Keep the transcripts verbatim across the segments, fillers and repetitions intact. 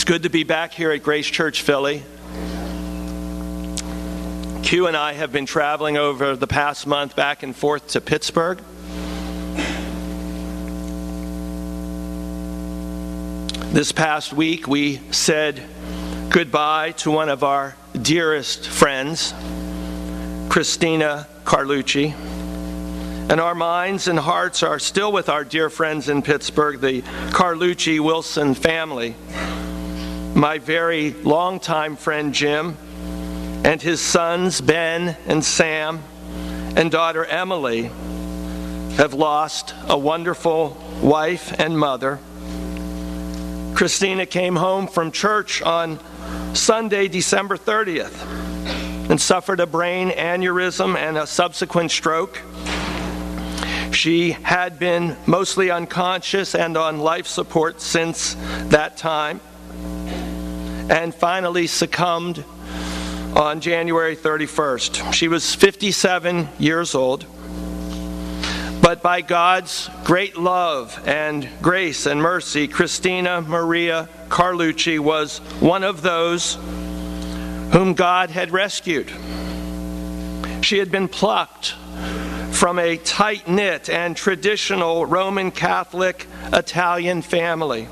It's good to be back here at Grace Church Philly. Q and I have been traveling over the past month back and forth to Pittsburgh. This past week we said goodbye to one of our dearest friends, Christina Carlucci. And our minds and hearts are still with our dear friends in Pittsburgh, the Carlucci Wilson family. My very longtime friend Jim and his sons Ben and Sam and daughter Emily have lost a wonderful wife and mother. Christina came home from church on Sunday, December thirtieth, and suffered a brain aneurysm and a subsequent stroke. She had been mostly unconscious and on life support since that time, and finally succumbed on January thirty-first. She was fifty-seven years old, but by God's great love and grace and mercy, Christina Maria Carlucci was one of those whom God had rescued. She had been plucked from a tight-knit and traditional Roman Catholic Italian family.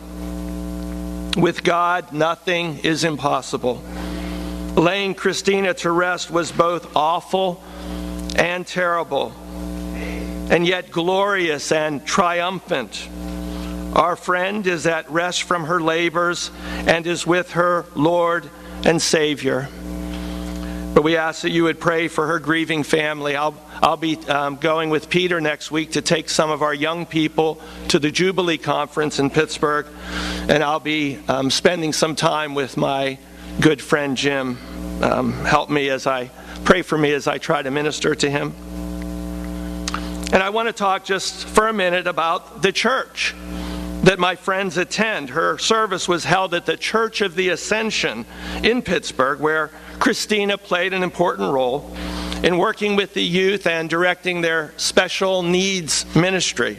With God, nothing is impossible. Laying Christina to rest was both awful and terrible, and yet glorious and triumphant. Our friend is at rest from her labors and is with her Lord and Savior. But we ask that you would pray for her grieving family. I'll, I'll be um, going with Peter next week to take some of our young people to the Jubilee Conference in Pittsburgh, and I'll be um, spending some time with my good friend Jim. Um, help me as I, pray for me as I try to minister to him. And I want to talk just for a minute about the church that my friends attend. Her service was held at the Church of the Ascension in Pittsburgh, where Christina played an important role in working with the youth and directing their special needs ministry.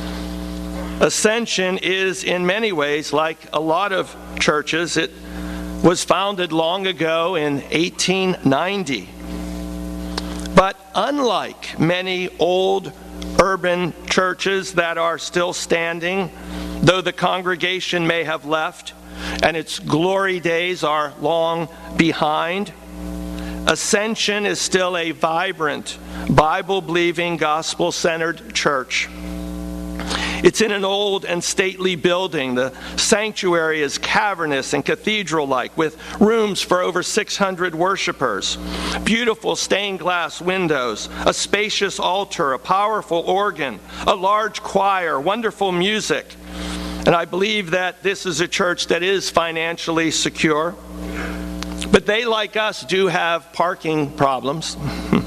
Ascension is in many ways like a lot of churches. It was founded long ago in eighteen ninety. But unlike many old urban churches that are still standing, though the congregation may have left and its glory days are long behind, Ascension is still a vibrant, Bible-believing, gospel-centered church. It's in an old and stately building. The sanctuary is cavernous and cathedral-like, with rooms for over six hundred worshipers, beautiful stained glass windows, a spacious altar, a powerful organ, a large choir, wonderful music. And I believe that this is a church that is financially secure. But they, like us, do have parking problems.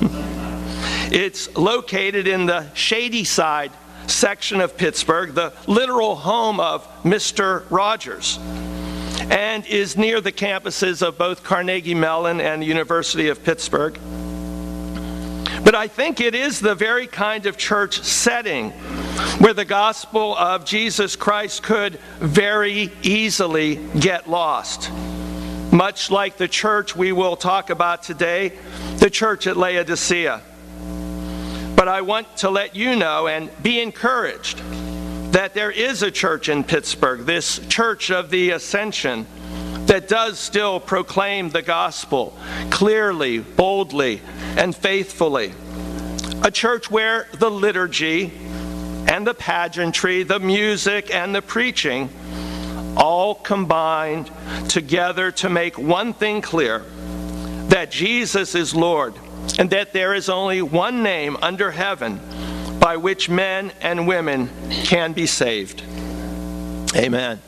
It's located in the Shady Side section of Pittsburgh, the literal home of Mister Rogers, and is near the campuses of both Carnegie Mellon and the University of Pittsburgh. But I think it is the very kind of church setting where the gospel of Jesus Christ could very easily get lost. Much like the church we will talk about today, the church at Laodicea. But I want to let you know and be encouraged that there is a church in Pittsburgh, this Church of the Ascension, that does still proclaim the gospel clearly, boldly, and faithfully. A church where the liturgy and the pageantry, the music and the preaching all combined together to make one thing clear, that Jesus is Lord, and that there is only one name under heaven by which men and women can be saved. Amen.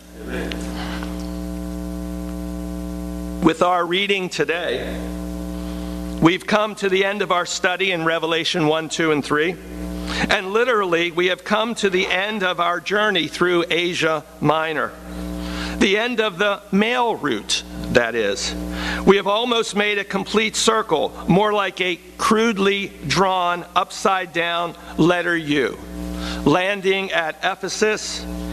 Amen. With our reading today, we've come to the end of our study in Revelation one, two, and three. And literally, we have come to the end of our journey through Asia Minor. The end of the mail route, that is. We have almost made a complete circle, more like a crudely drawn upside down letter U, landing at Ephesus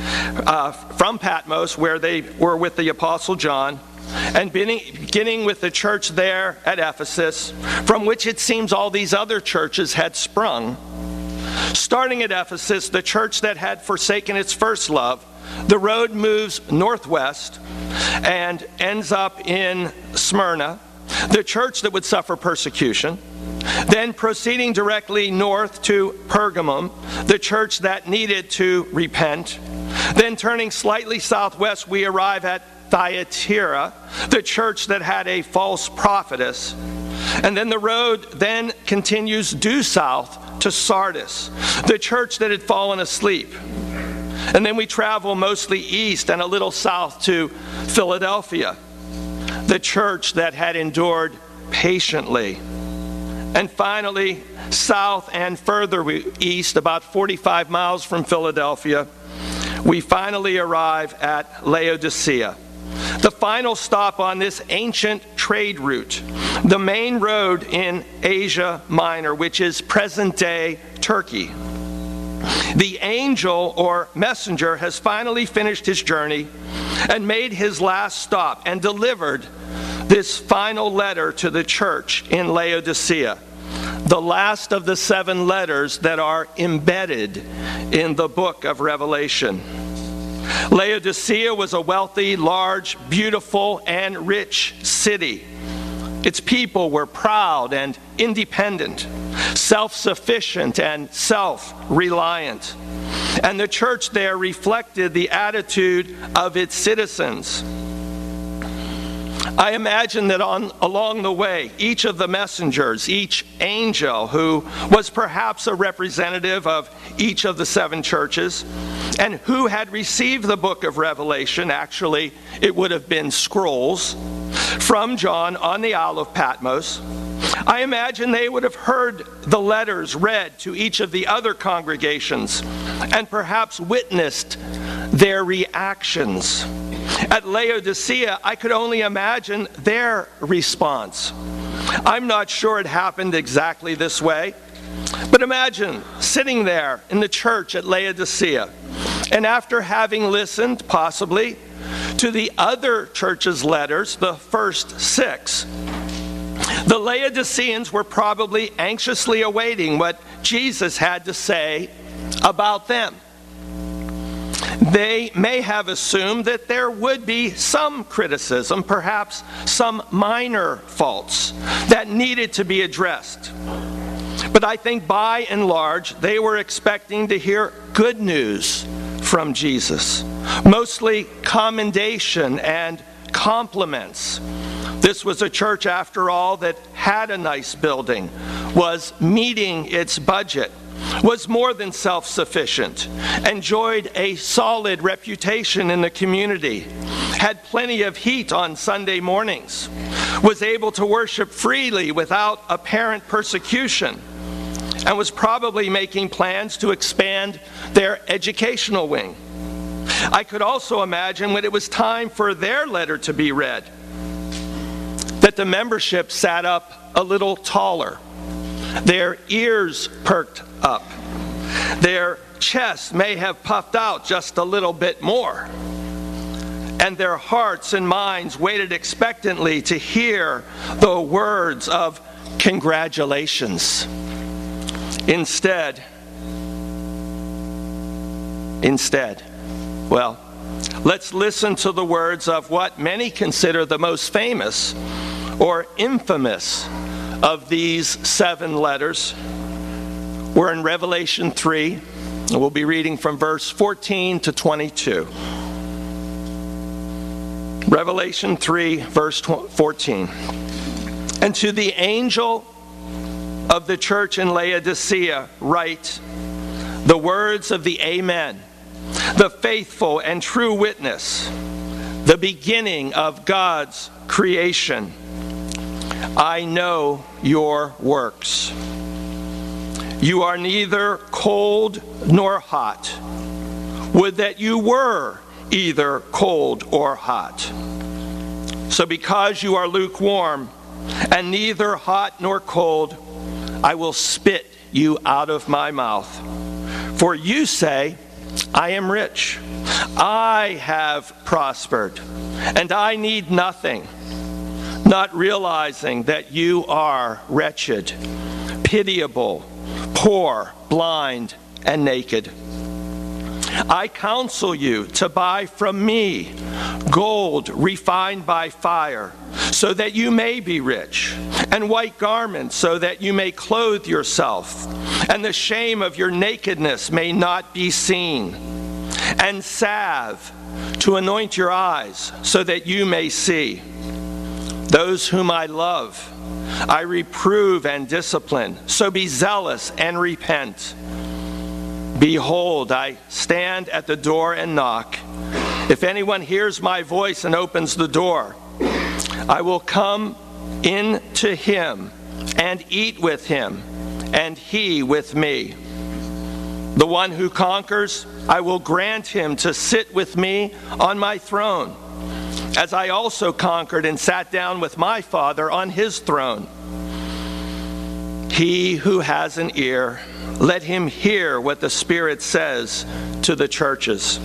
uh, from Patmos, where they were with the Apostle John, and beginning with the church there at Ephesus, from which it seems all these other churches had sprung. Starting at Ephesus, the church that had forsaken its first love, the road moves northwest and ends up in Smyrna, the church that would suffer persecution. Then proceeding directly north to Pergamum, the church that needed to repent. Then turning slightly southwest, we arrive at Thyatira, the church that had a false prophetess. And then the road then continues due south to Sardis, the church that had fallen asleep. And then we travel mostly east and a little south to Philadelphia, the church that had endured patiently. And finally, south and further east, about forty-five miles from Philadelphia, we finally arrive at Laodicea, the final stop on this ancient trade route, the main road in Asia Minor, which is present-day Turkey. The angel or messenger has finally finished his journey and made his last stop and delivered this final letter to the church in Laodicea, the last of the seven letters that are embedded in the book of Revelation. Laodicea was a wealthy, large, beautiful, and rich city. Its people were proud and independent, self-sufficient and self-reliant. And the church there reflected the attitude of its citizens. I imagine that on along the way, each of the messengers, each angel who was perhaps a representative of each of the seven churches, and who had received the book of Revelation, actually it would have been scrolls, from John on the Isle of Patmos, I imagine they would have heard the letters read to each of the other congregations and perhaps witnessed their reactions. At Laodicea, I could only imagine their response. I'm not sure it happened exactly this way, but imagine sitting there in the church at Laodicea, and after having listened, possibly, to the other church's letters, the first six, the Laodiceans were probably anxiously awaiting what Jesus had to say about them. They may have assumed that there would be some criticism, perhaps some minor faults that needed to be addressed. But I think by and large, they were expecting to hear good news from Jesus, mostly commendation and compliments. This was a church, after all, that had a nice building, was meeting its budget, was more than self-sufficient, enjoyed a solid reputation in the community, had plenty of heat on Sunday mornings, was able to worship freely without apparent persecution, and was probably making plans to expand their educational wing. I could also imagine when it was time for their letter to be read, that the membership sat up a little taller, their ears perked up, their chests may have puffed out just a little bit more, and their hearts and minds waited expectantly to hear the words of congratulations. Instead, instead, well, let's listen to the words of what many consider the most famous or infamous of these seven letters. We're in Revelation three, and we'll be reading from verse fourteen to twenty-two. Revelation three, verse fourteen. And to the angel of the church in Laodicea write the words of the Amen, the faithful and true witness, the beginning of God's creation. I know your works. You are neither cold nor hot. Would that you were either cold or hot. So because you are lukewarm and neither hot nor cold, I will spit you out of my mouth. For you say, I am rich, I have prospered, and I need nothing, not realizing that you are wretched, pitiable, poor, blind, and naked. I counsel you to buy from me gold refined by fire, so that you may be rich, and white garments, so that you may clothe yourself, and the shame of your nakedness may not be seen, and salve to anoint your eyes, so that you may see. Those whom I love, I reprove and discipline, so be zealous and repent. Behold, I stand at the door and knock. If anyone hears my voice and opens the door, I will come in to him and eat with him, and he with me. The one who conquers, I will grant him to sit with me on my throne, as I also conquered and sat down with my Father on his throne. He who has an ear, let him hear what the Spirit says to the churches.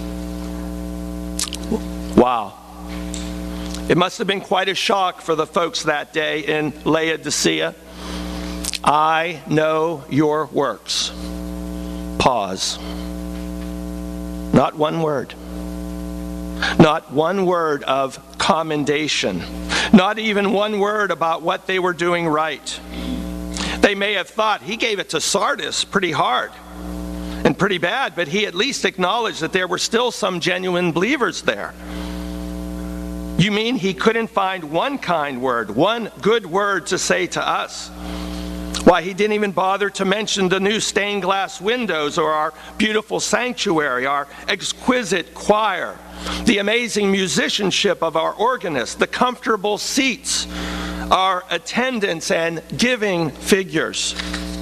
Wow. It must have been quite a shock for the folks that day in Laodicea. I know your works. Pause. Not one word. Not one word of commendation. Not even one word about what they were doing right. They may have thought he gave it to Sardis pretty hard and pretty bad, but he at least acknowledged that there were still some genuine believers there. You mean he couldn't find one kind word, one good word to say to us? Why, he didn't even bother to mention the new stained glass windows or our beautiful sanctuary, our exquisite choir, the amazing musicianship of our organist, the comfortable seats, our attendance and giving figures.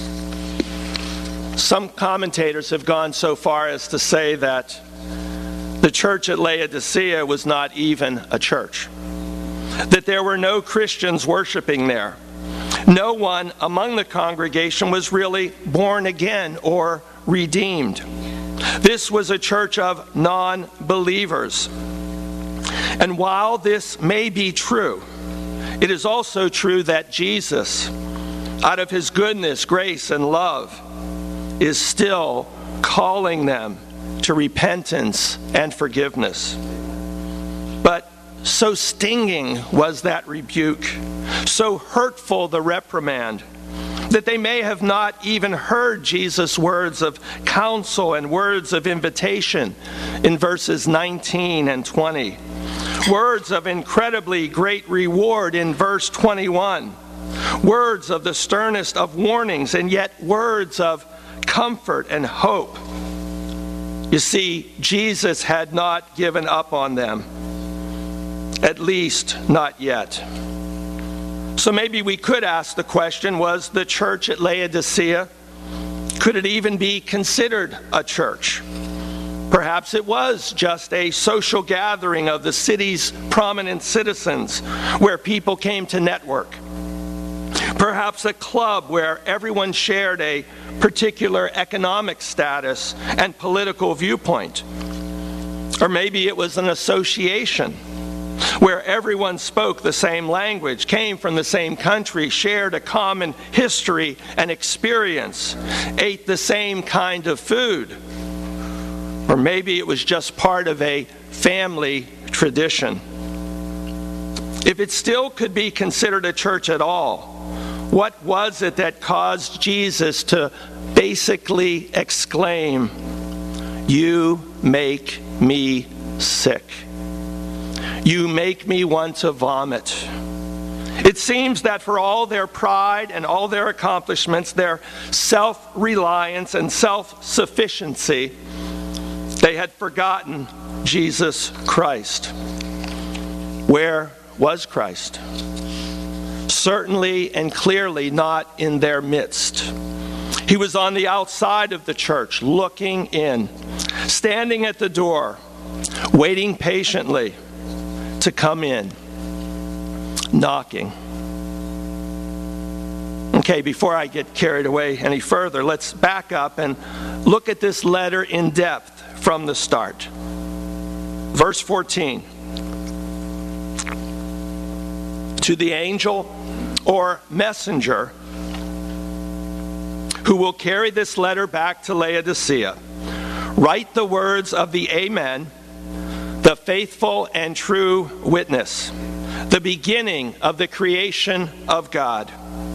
Some commentators have gone so far as to say that the church at Laodicea was not even a church, that there were no Christians worshiping there. No one among the congregation was really born again or redeemed. This was a church of non-believers. And while this may be true, it is also true that Jesus, out of his goodness, grace, and love, is still calling them to repentance and forgiveness. But so stinging was that rebuke, so hurtful the reprimand, that they may have not even heard Jesus' words of counsel and words of invitation in verses nineteen and twenty. Words of incredibly great reward in verse twenty-one. Words of the sternest of warnings, and yet words of comfort and hope. You see, Jesus had not given up on them. At least, not yet. So maybe we could ask the question, was the church at Laodicea, could it even be considered a church? Perhaps it was just a social gathering of the city's prominent citizens where people came to network. Perhaps a club where everyone shared a particular economic status and political viewpoint. Or maybe it was an association where everyone spoke the same language, came from the same country, shared a common history and experience, ate the same kind of food. Or maybe it was just part of a family tradition. If it still could be considered a church at all, what was it that caused Jesus to basically exclaim, "You make me sick. You make me want to vomit"? It seems that for all their pride and all their accomplishments, their self-reliance and self-sufficiency, they had forgotten Jesus Christ. Where was Christ? Certainly and clearly not in their midst. He was on the outside of the church, looking in, standing at the door, waiting patiently to come in, knocking. Okay, before I get carried away any further, let's back up and look at this letter in depth from the start. Verse fourteen. To the angel or messenger who will carry this letter back to Laodicea, write the words of the Amen, the faithful and true witness, the beginning of the creation of God.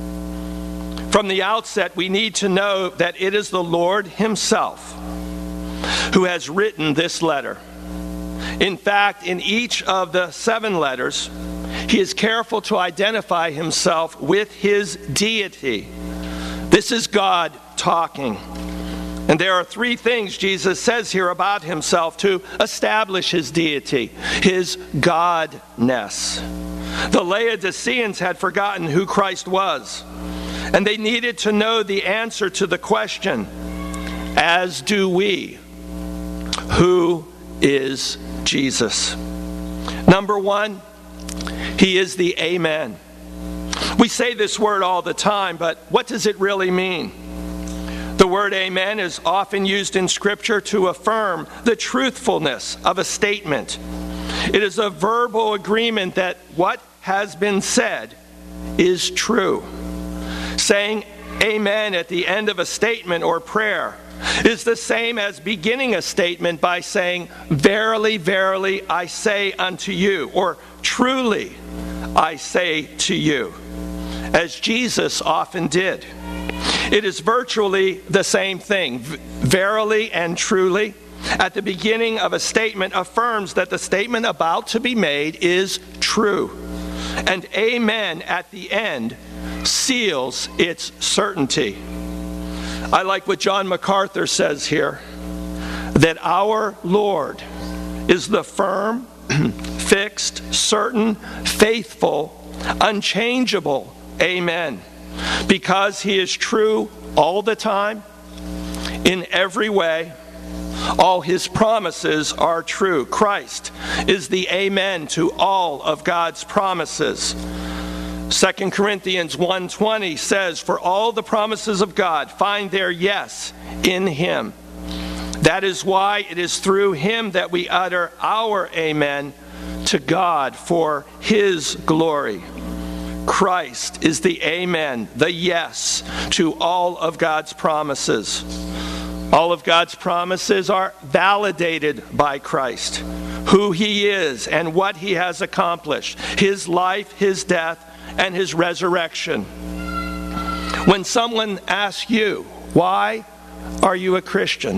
From the outset, we need to know that it is the Lord Himself who has written this letter. In fact, in each of the seven letters, He is careful to identify Himself with His deity. This is God talking. And there are three things Jesus says here about Himself to establish His deity, His godness. The Laodiceans had forgotten who Christ was, and they needed to know the answer to the question, as do we, who is Jesus? Number one, He is the Amen. We say this word all the time, but what does it really mean? The word amen is often used in Scripture to affirm the truthfulness of a statement. It is a verbal agreement that what has been said is true. Saying amen at the end of a statement or prayer is the same as beginning a statement by saying, verily, verily, I say unto you, or truly, I say to you, as Jesus often did. It is virtually the same thing. Verily and truly, at the beginning of a statement, affirms that the statement about to be made is true. And amen at the end seals its certainty. I like what John MacArthur says here, that our Lord is the firm, fixed, certain, faithful, unchangeable Amen. Because He is true all the time, in every way, all His promises are true. Christ is the Amen to all of God's promises. Second Corinthians one twenty says, for all the promises of God find their yes in Him. That is why it is through Him that we utter our Amen to God for His glory. Christ is the Amen, the yes to all of God's promises. All of God's promises are validated by Christ, who He is and what He has accomplished, His life, His death, and His resurrection. When someone asks you, why are you a Christian?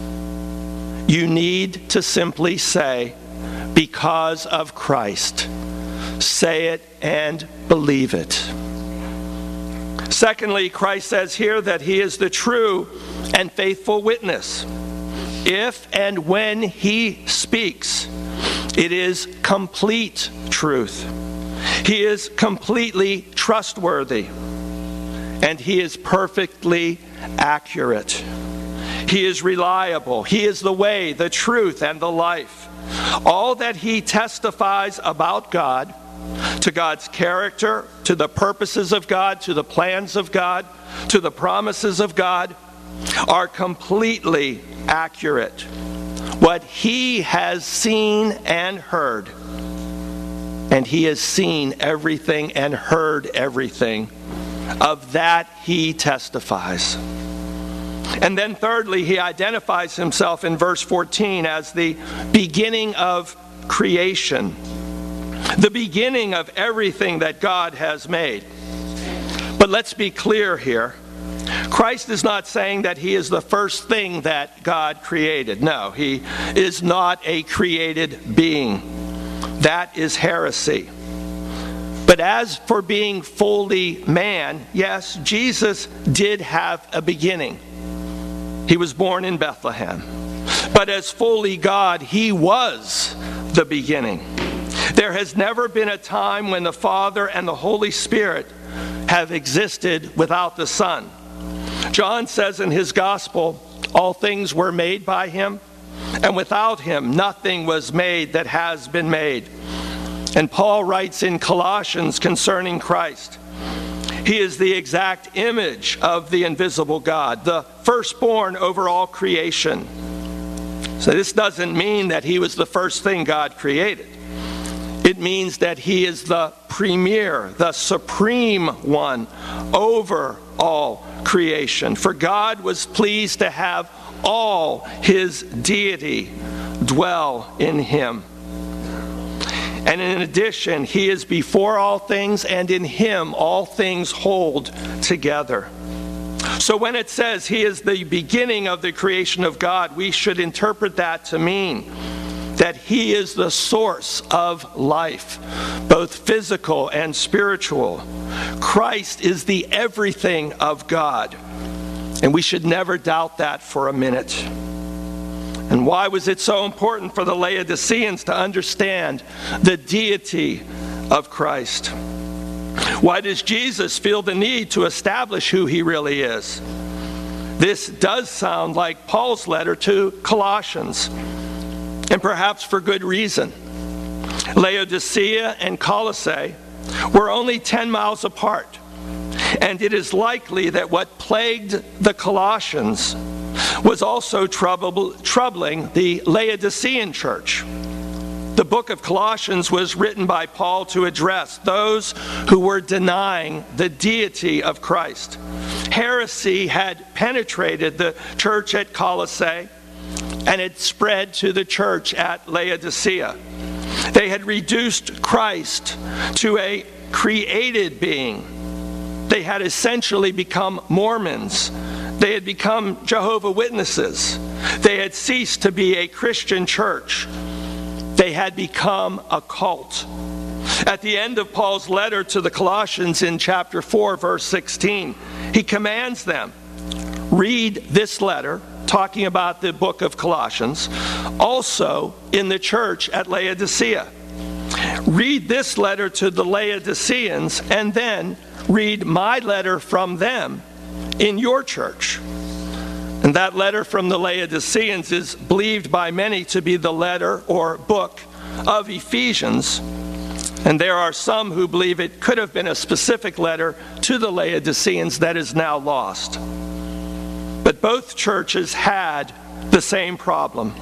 You need to simply say, because of Christ. Say it and believe it. Secondly, Christ says here that He is the true and faithful witness. If and when He speaks, it is complete truth. He is completely trustworthy, and He is perfectly accurate. He is reliable. He is the way, the truth, and the life. All that He testifies about God, to God's character, to the purposes of God, to the plans of God, to the promises of God, are completely accurate. What He has seen and heard, and He has seen everything and heard everything, of that He testifies. And then thirdly, He identifies Himself in verse fourteen as the beginning of creation. The beginning of everything that God has made. But let's be clear here. Christ is not saying that He is the first thing that God created. No, He is not a created being. That is heresy. But as for being fully man, yes, Jesus did have a beginning. He was born in Bethlehem. But as fully God, He was the beginning. There has never been a time when the Father and the Holy Spirit have existed without the Son. John says in his Gospel, all things were made by Him, and without Him nothing was made that has been made. And Paul writes in Colossians concerning Christ, He is the exact image of the invisible God, the firstborn over all creation. So this doesn't mean that he was the first thing God created. It means that he is the premier, the supreme one over all creation. For God was pleased to have all his deity dwell in him. And in addition, he is before all things, and in him all things hold together. So when it says he is the beginning of the creation of God, we should interpret that to mean that he is the source of life, both physical and spiritual. Christ is the everything of God, and we should never doubt that for a minute. And why was it so important for the Laodiceans to understand the deity of Christ? Why does Jesus feel the need to establish who he really is? This does sound like Paul's letter to Colossians, and perhaps for good reason. Laodicea and Colossae were only ten miles apart, and it is likely that what plagued the Colossians was also trouble, troubling the Laodicean church. The book of Colossians was written by Paul to address those who were denying the deity of Christ. Heresy had penetrated the church at Colossae, and it spread to the church at Laodicea. They had reduced Christ to a created being. They had essentially become Mormons. They had become Jehovah's Witnesses. They had ceased to be a Christian church. They had become a cult. At the end of Paul's letter to the Colossians in chapter four, verse sixteen, he commands them, read this letter, talking about the book of Colossians, also in the church at Laodicea. Read this letter to the Laodiceans, and then read my letter from them in your church. And that letter from the Laodiceans is believed by many to be the letter or book of Ephesians. And there are some who believe it could have been a specific letter to the Laodiceans that is now lost. But both churches had the same problem.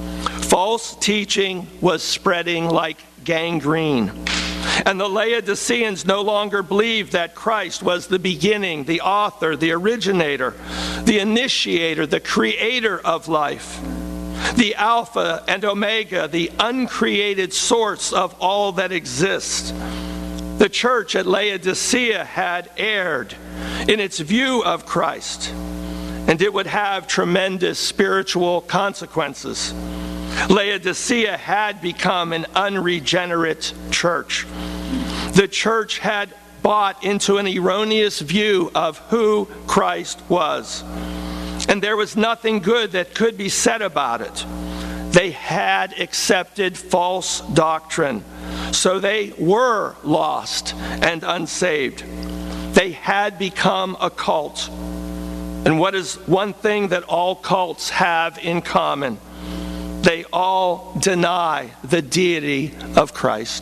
False teaching was spreading like gangrene. And the Laodiceans no longer believed that Christ was the beginning, the author, the originator, the initiator, the creator of life, the Alpha and Omega, the uncreated source of all that exists. The church at Laodicea had erred in its view of Christ, and it would have tremendous spiritual consequences. Laodicea had become an unregenerate church. The church had bought into an erroneous view of who Christ was, and there was nothing good that could be said about it. They had accepted false doctrine, so they were lost and unsaved. They had become a cult. And what is one thing that all cults have in common? They all deny the deity of Christ.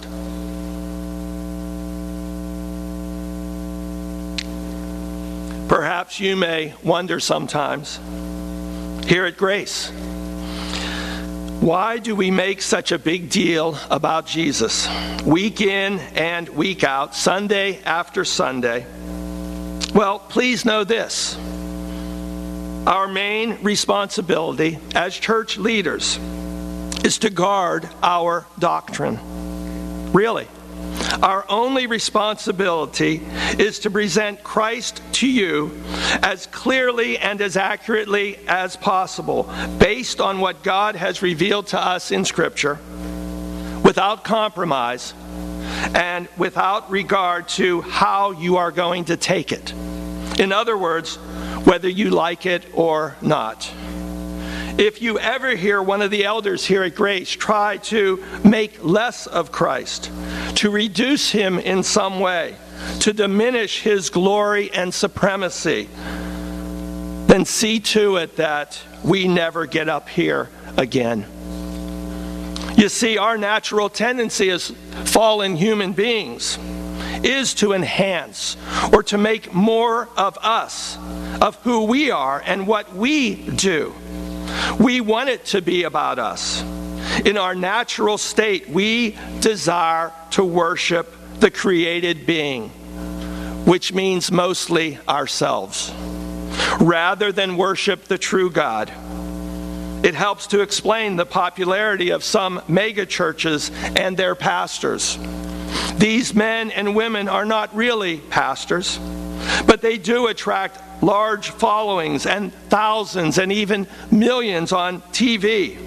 Perhaps you may wonder sometimes, here at Grace, why do we make such a big deal about Jesus? Week in and week out, Sunday after Sunday. Well, please know this. Our main responsibility as church leaders is to guard our doctrine. Really. Our only responsibility is to present Christ to you as clearly and as accurately as possible, based on what God has revealed to us in Scripture, without compromise and without regard to how you are going to take it. In other words, whether you like it or not. If you ever hear one of the elders here at Grace try to make less of Christ, to reduce him in some way, to diminish his glory and supremacy, then see to it that we never get up here again. You see, our natural tendency as fallen human beings is to enhance or to make more of us, of who we are and what we do. We want it to be about us. In our natural state, we desire to worship the created being, which means mostly ourselves, rather than worship the true God. It helps to explain the popularity of some mega churches and their pastors. These men and women are not really pastors, but they do attract large followings and thousands and even millions on T V.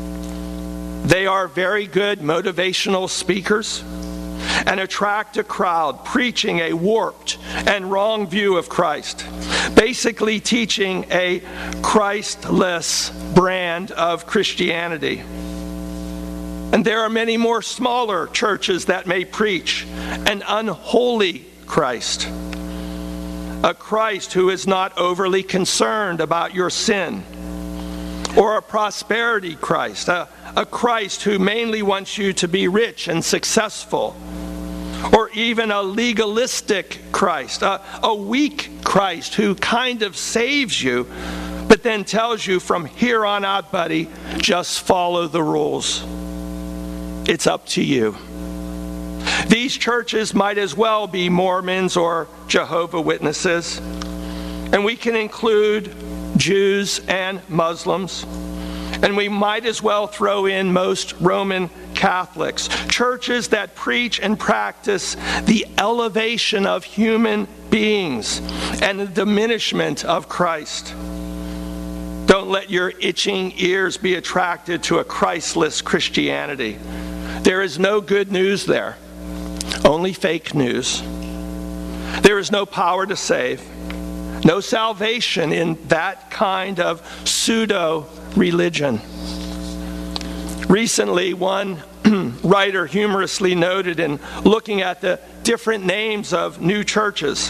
They are very good motivational speakers and attract a crowd preaching a warped and wrong view of Christ, basically teaching a Christless brand of Christianity. And there are many more smaller churches that may preach an unholy Christ, a Christ who is not overly concerned about your sin, or a prosperity Christ, a, a Christ who mainly wants you to be rich and successful, or even a legalistic Christ, a, a weak Christ who kind of saves you, but then tells you from here on out, buddy, just follow the rules. It's up to you. These churches might as well be Mormons or Jehovah's Witnesses, and we can include Jews and Muslims, and we might as well throw in most Roman Catholics, churches that preach and practice the elevation of human beings and the diminishment of Christ. Don't let your itching ears be attracted to a Christless Christianity. There is no good news there, only fake news. There is no power to save, no salvation in that kind of pseudo-religion. Recently, one writer humorously noted in looking at the different names of new churches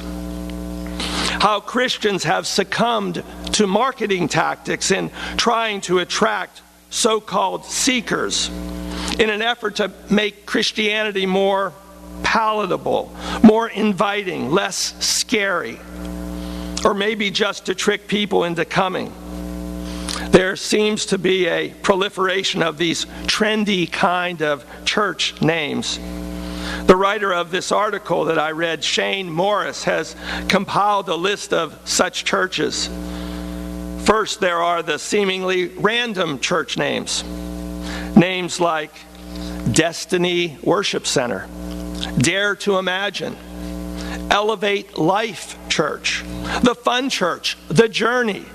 how Christians have succumbed to marketing tactics in trying to attract so-called seekers in an effort to make Christianity more palatable, more inviting, less scary, or maybe just to trick people into coming. There seems to be a proliferation of these trendy kind of church names. The writer of this article that I read, Shane Morris, has compiled a list of such churches. First, there are the seemingly random church names. Names like Destiny Worship Center, Dare to Imagine, Elevate Life Church, The Fun Church, The Journey,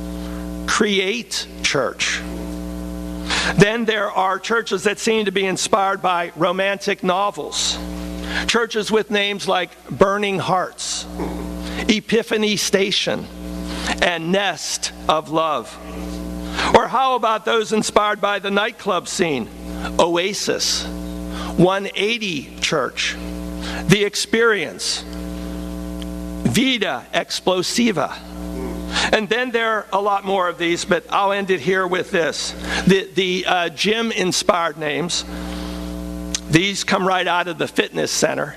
Create Church. Then there are churches that seem to be inspired by romantic novels. Churches with names like Burning Hearts, Epiphany Station, and Nest of Love. Or how about those inspired by the nightclub scene? Oasis, one eighty Church, The Experience, Vida Explosiva. And then there are a lot more of these, but I'll end it here with this. The, the uh, gym-inspired names, these come right out of the fitness center.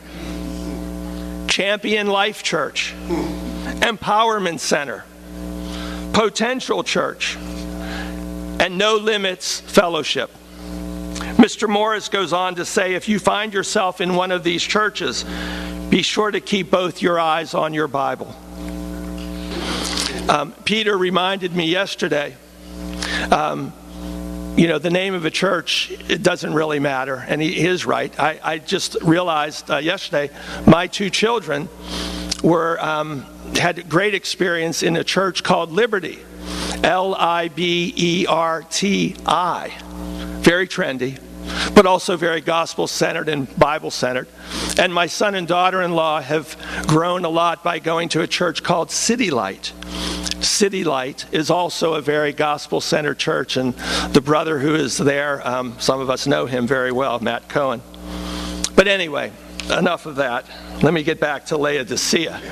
Champion Life Church, Empowerment Center, Potential Church, and No Limits Fellowship. Mister Morris goes on to say, if you find yourself in one of these churches, be sure to keep both your eyes on your Bible. Um, Peter reminded me yesterday, um, you know, the name of a church, it doesn't really matter, and he is right. I, I just realized uh, yesterday my two children were um, had great experience in a church called Liberty, L I B E R T I. Very trendy, but also very gospel-centered and Bible-centered. And my son and daughter-in-law have grown a lot by going to a church called City Light. City Light is also a very gospel-centered church, and the brother who is there, um, some of us know him very well, Matt Cohen. But anyway, enough of that. Let me get back to Laodicea.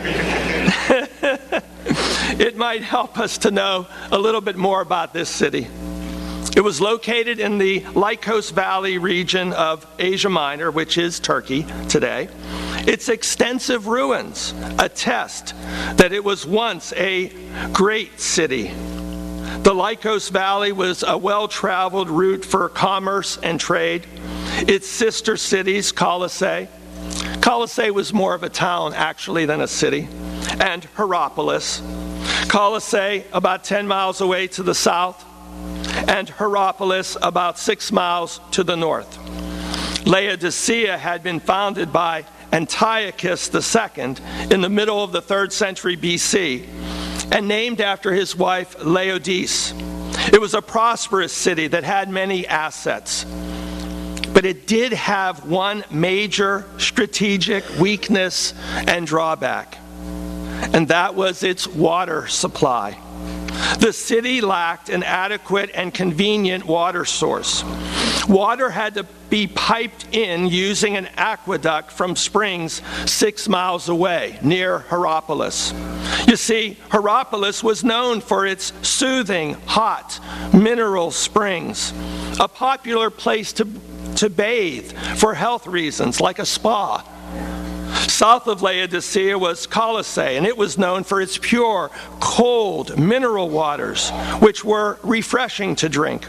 It might help us to know a little bit more about this city. It was located in the Lycos Valley region of Asia Minor, which is Turkey today. Its extensive ruins attest that it was once a great city, The Lycos Valley was a well-traveled route for commerce and trade. Its sister cities, Colossae. Colossae was more of a town, actually, than a city. And Hierapolis. Colossae, about ten miles away to the south. And Hierapolis, about six miles to the north. Laodicea had been founded by Antiochus the Second in the middle of the third century B C and named after his wife Laodice. It was a prosperous city that had many assets, but it did have one major strategic weakness and drawback, and that was its water supply. The city lacked an adequate and convenient water source. Water had to be piped in using an aqueduct from springs six miles away, near Hierapolis. You see, Hierapolis was known for its soothing, hot, mineral springs, a popular place to, to bathe for health reasons, like a spa. South of Laodicea was Colossae, and it was known for its pure, cold, mineral waters, which were refreshing to drink.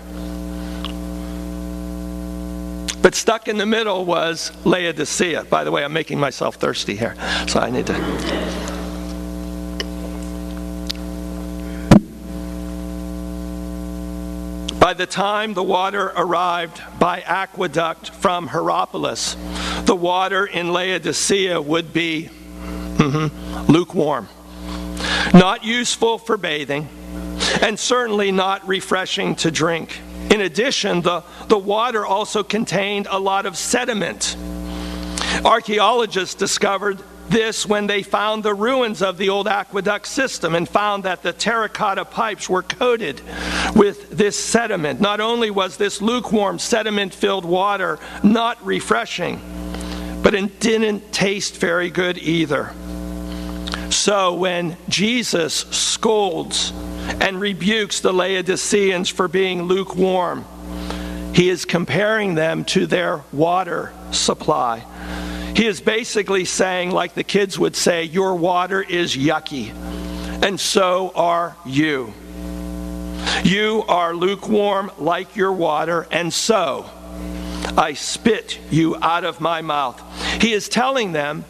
But stuck in the middle was Laodicea. By the way, I'm making myself thirsty here, so I need to... By the time the water arrived by aqueduct from Hierapolis, the water in Laodicea would be mm-hmm, lukewarm, not useful for bathing, and certainly not refreshing to drink. In addition, the, the water also contained a lot of sediment. Archaeologists discovered this when they found the ruins of the old aqueduct system and found that the terracotta pipes were coated with this sediment. Not only was this lukewarm, sediment-filled water not refreshing, but it didn't taste very good either. So when Jesus scolds and rebukes the Laodiceans for being lukewarm, he is comparing them to their water supply. He is basically saying, like the kids would say, your water is yucky, and so are you. You are lukewarm like your water, and so I spit you out of my mouth. He is telling them,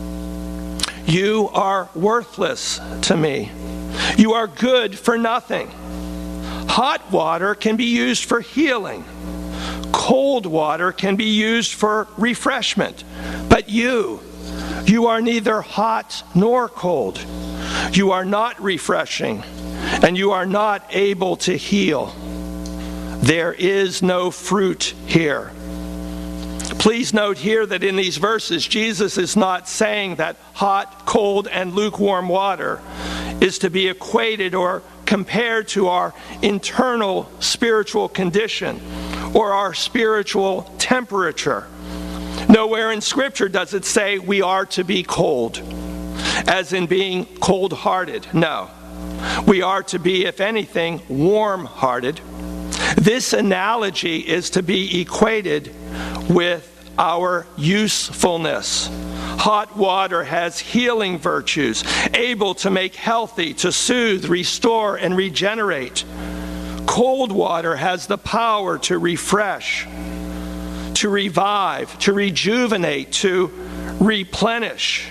you are worthless to me. You are good for nothing. Hot water can be used for healing. Cold water can be used for refreshment. But you, you are neither hot nor cold. You are not refreshing, and you are not able to heal. There is no fruit here. Please note here that in these verses, Jesus is not saying that hot, cold, and lukewarm water is to be equated or compared to our internal spiritual condition or our spiritual temperature. Nowhere in Scripture does it say we are to be cold, as in being cold-hearted. No. We are to be, if anything, warm-hearted. This analogy is to be equated with our usefulness. Hot water has healing virtues, able to make healthy, to soothe, restore, and regenerate. Cold water has the power to refresh, to revive, to rejuvenate, to replenish.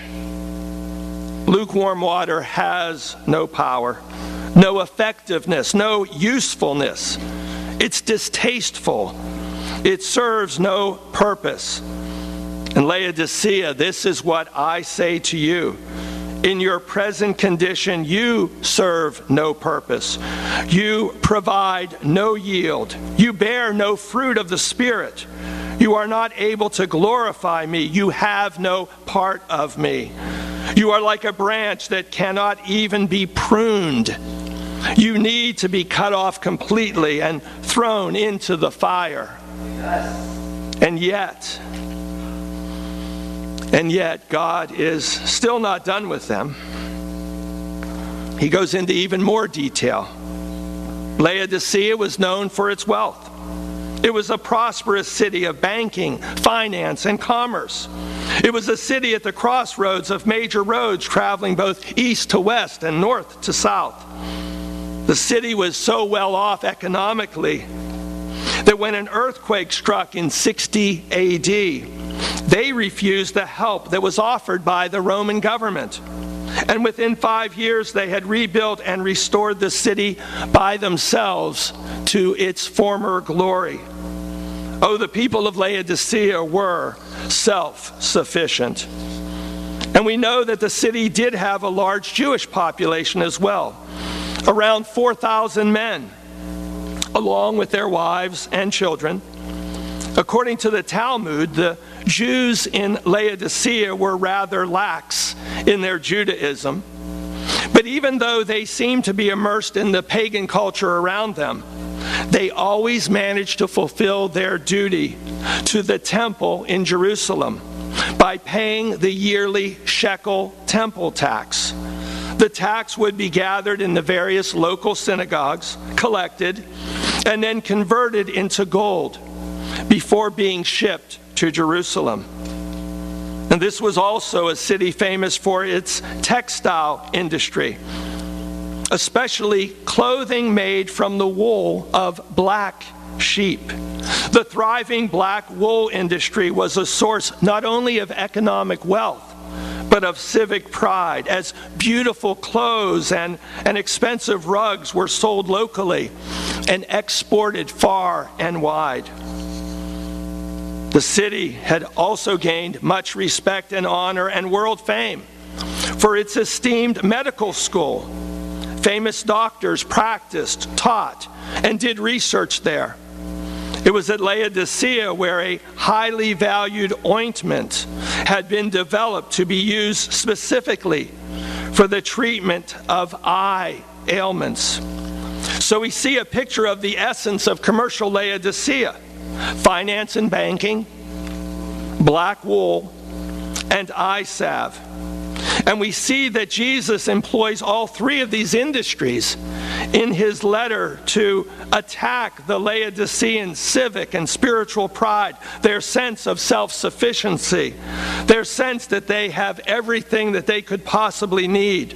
Lukewarm water has no power, no effectiveness, no usefulness. It's distasteful. It serves no purpose. And Laodicea, this is what I say to you. In your present condition, you serve no purpose. You provide no yield. You bear no fruit of the Spirit. You are not able to glorify me. You have no part of me. You are like a branch that cannot even be pruned. You need to be cut off completely and thrown into the fire. And yet, and yet, God is still not done with them. He goes into even more detail. Laodicea was known for its wealth. It was a prosperous city of banking, finance, and commerce. It was a city at the crossroads of major roads traveling both east to west and north to south. The city was so well off economically that when an earthquake struck in sixty A D, they refused the help that was offered by the Roman government. And within five years, they had rebuilt and restored the city by themselves to its former glory. Oh, the people of Laodicea were self-sufficient. And we know that the city did have a large Jewish population as well, around four thousand men, along with their wives and children. According to the Talmud, the Jews in Laodicea were rather lax in their Judaism. But even though they seemed to be immersed in the pagan culture around them, they always managed to fulfill their duty to the temple in Jerusalem by paying the yearly shekel temple tax. The tax would be gathered in the various local synagogues, collected, and then converted into gold before being shipped to Jerusalem. And this was also a city famous for its textile industry, especially clothing made from the wool of black sheep. The thriving black wool industry was a source not only of economic wealth, but of civic pride, as beautiful clothes and, and expensive rugs were sold locally and exported far and wide. The city had also gained much respect and honor and world fame for its esteemed medical school. Famous doctors practiced, taught, and did research there. It was at Laodicea where a highly valued ointment had been developed to be used specifically for the treatment of eye ailments. So we see a picture of the essence of commercial Laodicea: finance and banking, black wool, and eye salve. And we see that Jesus employs all three of these industries in his letter to attack the Laodicean civic and spiritual pride, their sense of self-sufficiency, their sense that they have everything that they could possibly need.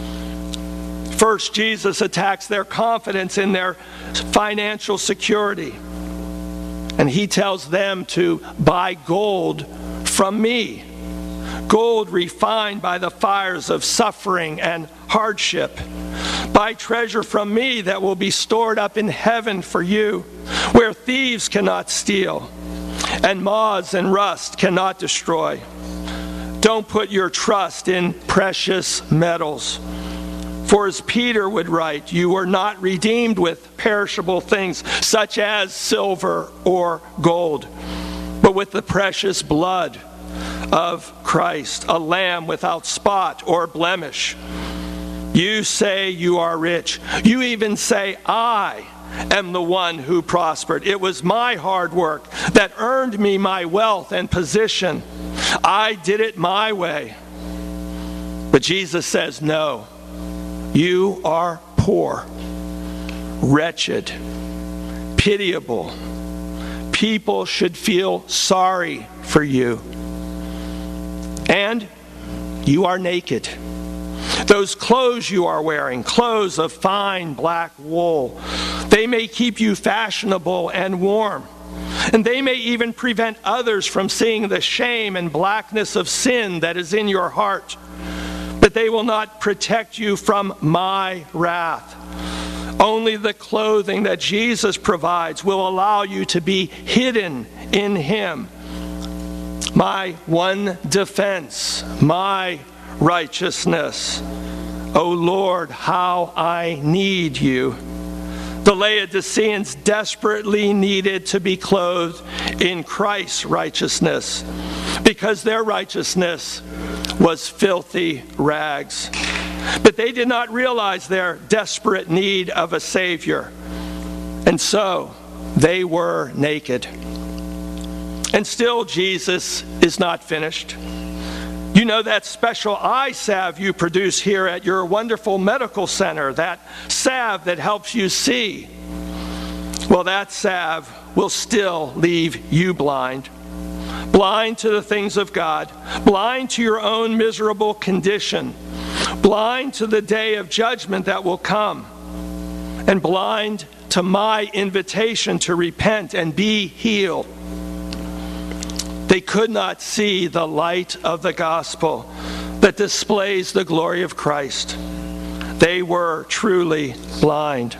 First, Jesus attacks their confidence in their financial security. And he tells them to buy gold from me. Gold refined by the fires of suffering and hardship. Buy treasure from me that will be stored up in heaven for you, where thieves cannot steal, and moths and rust cannot destroy. Don't put your trust in precious metals. For as Peter would write, you were not redeemed with perishable things, such as silver or gold, but with the precious blood of Christ, a lamb without spot or blemish. You say you are rich. You even say, I am the one who prospered. It was my hard work that earned me my wealth and position. I did it my way. But Jesus says, no. You are poor, wretched, pitiable. People should feel sorry for you. And you are naked. Those clothes you are wearing, clothes of fine black wool, they may keep you fashionable and warm. And they may even prevent others from seeing the shame and blackness of sin that is in your heart. But they will not protect you from my wrath. Only the clothing that Jesus provides will allow you to be hidden in him. My one defense, my righteousness. O Lord, how I need you. The Laodiceans desperately needed to be clothed in Christ's righteousness because their righteousness was filthy rags. But they did not realize their desperate need of a Savior. And so they were naked. And still Jesus is not finished. You know that special eye salve you produce here at your wonderful medical center, that salve that helps you see. Well, that salve will still leave you blind. Blind to the things of God, blind to your own miserable condition, blind to the day of judgment that will come. and blind to my invitation to repent and be healed. They could not see the light of the gospel that displays the glory of Christ. They were truly blind.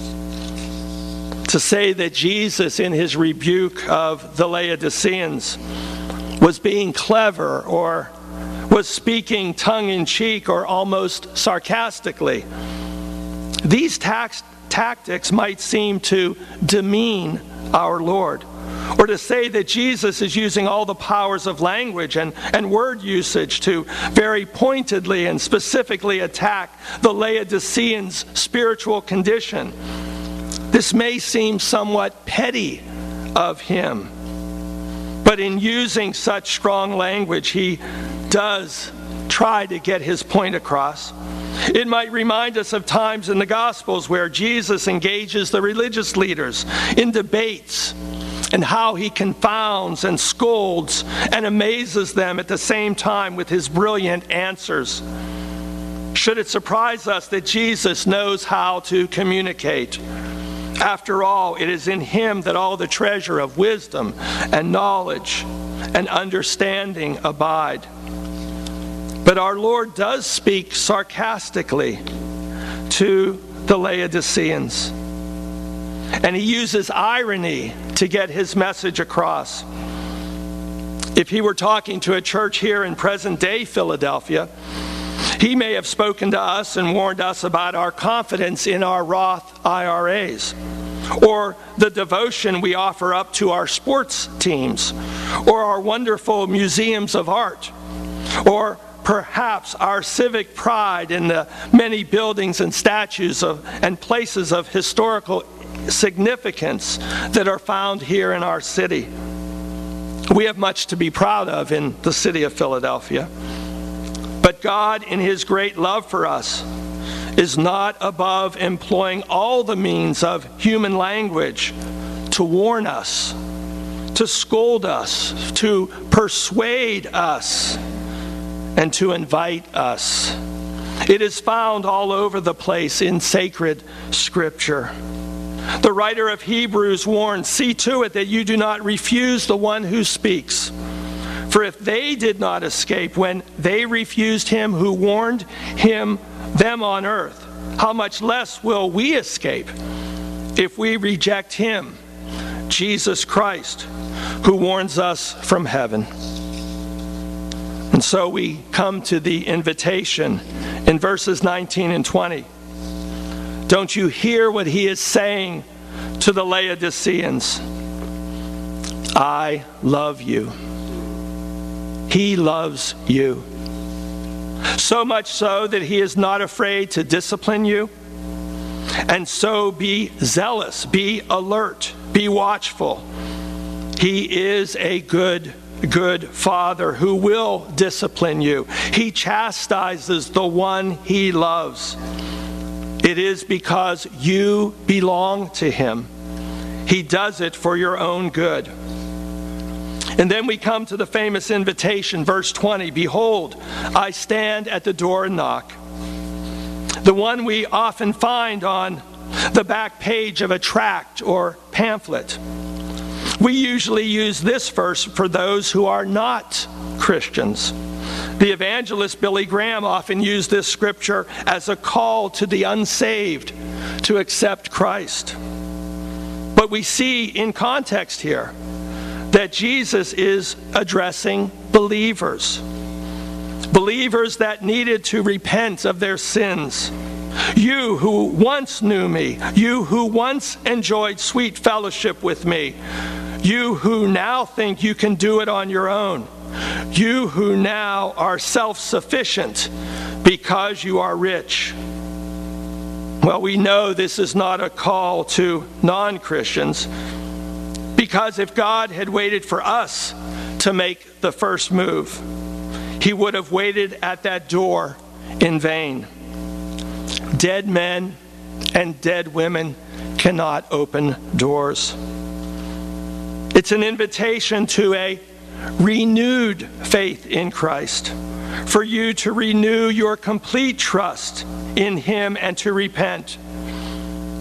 To say that Jesus, in his rebuke of the Laodiceans, was being clever or was speaking tongue-in-cheek or almost sarcastically, these tax- tactics might seem to demean our Lord, or to say that Jesus is using all the powers of language and, and word usage to very pointedly and specifically attack the Laodiceans' spiritual condition. This may seem somewhat petty of him, but in using such strong language, he does try to get his point across. It might remind us of times in the Gospels where Jesus engages the religious leaders in debates and how he confounds and scolds and amazes them at the same time with his brilliant answers. Should it surprise us that Jesus knows how to communicate? After all, it is in him that all the treasure of wisdom and knowledge and understanding abide. But our Lord does speak sarcastically to the Laodiceans, and he uses irony to get his message across. If he were talking to a church here in present-day Philadelphia, he may have spoken to us and warned us about our confidence in our Roth I R As, or the devotion we offer up to our sports teams, or our wonderful museums of art, or perhaps our civic pride in the many buildings and statues of, and places of historical significance that are found here in our city. We have much to be proud of in the city of Philadelphia. But God, in his great love for us, is not above employing all the means of human language to warn us, to scold us, to persuade us, and to invite us. It is found all over the place in sacred Scripture. The writer of Hebrews warns, "See to it that you do not refuse the one who speaks. For if they did not escape when they refused him who warned him them on earth, how much less will we escape if we reject him, Jesus Christ, who warns us from heaven?" And so we come to the invitation in verses nineteen and twenty. Don't you hear what he is saying to the Laodiceans? I love you. He loves you. So much so that he is not afraid to discipline you. And so be zealous, be alert, be watchful. He is a good, good Father who will discipline you. He chastises the one he loves. It is because you belong to him. He does it for your own good. And then we come to the famous invitation, verse twenty. Behold, I stand at the door and knock. The one we often find on the back page of a tract or pamphlet. We usually use this verse for those who are not Christians. The evangelist Billy Graham often used this scripture as a call to the unsaved to accept Christ. But we see in context here that Jesus is addressing believers. Believers that needed to repent of their sins. You who once knew me, you who once enjoyed sweet fellowship with me, you who now think you can do it on your own, you who now are self-sufficient because you are rich. Well, we know this is not a call to non-Christians, because if God had waited for us to make the first move, he would have waited at that door in vain. Dead men and dead women cannot open doors. It's an invitation to a renewed faith in Christ, for you to renew your complete trust in him and to repent.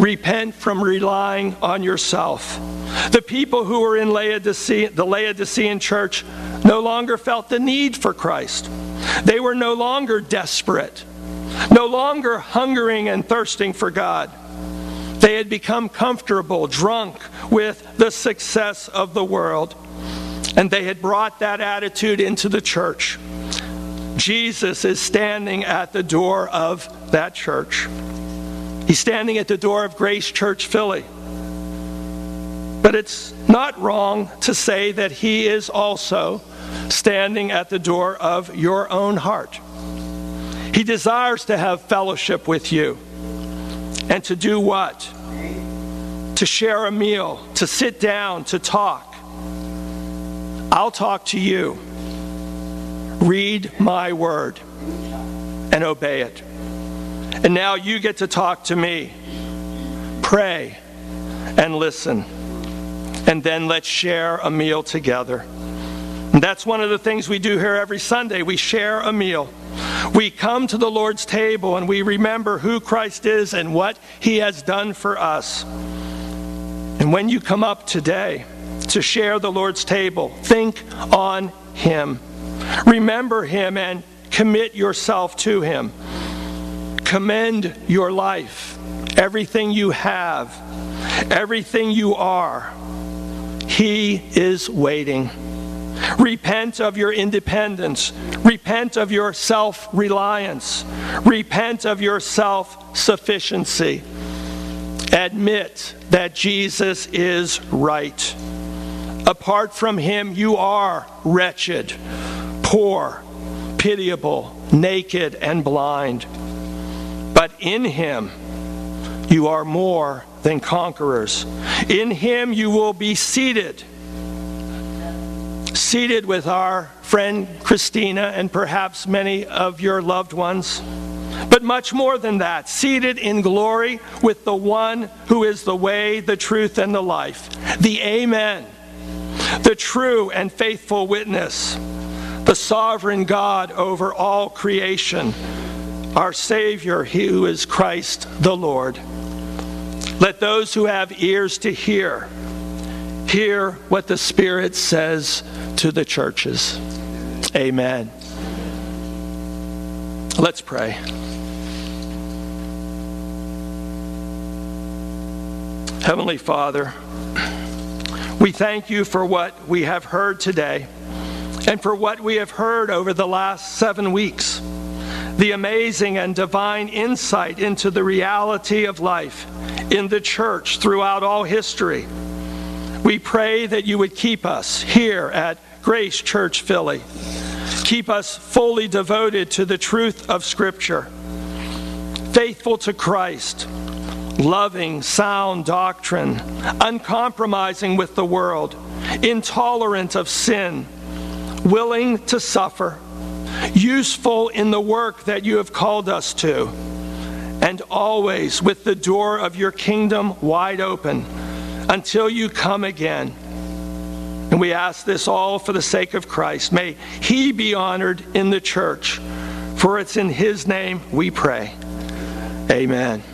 Repent from relying on yourself. The people who were in Laodicea, the Laodicean church no longer felt the need for Christ. They were no longer desperate, no longer hungering and thirsting for God. They had become comfortable, drunk with the success of the world, and they had brought that attitude into the church. Jesus is standing at the door of that church. He's standing at the door of Grace Church Philly. But it's not wrong to say that he is also standing at the door of your own heart. He desires to have fellowship with you. And to do what? To share a meal, to sit down, to talk. I'll talk to you. Read my word and obey it. And now you get to talk to me. Pray and listen. And then let's share a meal together. And that's one of the things we do here every Sunday. We share a meal. We come to the Lord's table and we remember who Christ is and what he has done for us. And when you come up today to share the Lord's table, think on him. Remember him and commit yourself to him. Commend your life, everything you have, everything you are. He is waiting. Repent of your independence. Repent of your self-reliance. Repent of your self-sufficiency. Admit that Jesus is right. Apart from him, you are wretched, poor, pitiable, naked, and blind. But in him, you are more than conquerors. In him, you will be seated. Seated with our friend Christina and perhaps many of your loved ones. But much more than that, seated in glory with the one who is the way, the truth, and the life. The Amen. The true and faithful witness. The sovereign God over all creation. Our Savior, he who is Christ the Lord. Let those who have ears to hear, hear what the Spirit says to the churches. Amen. Let's pray. Heavenly Father, we thank you for what we have heard today and for what we have heard over the last seven weeks. The amazing and divine insight into the reality of life in the church throughout all history. We pray that you would keep us here at Grace Church Philly. Keep us fully devoted to the truth of Scripture, faithful to Christ, loving sound doctrine, uncompromising with the world, intolerant of sin, willing to suffer, useful in the work that you have called us to, and always with the door of your kingdom wide open until you come again. And we ask this all for the sake of Christ. May he be honored in the church, for it's in his name we pray. Amen.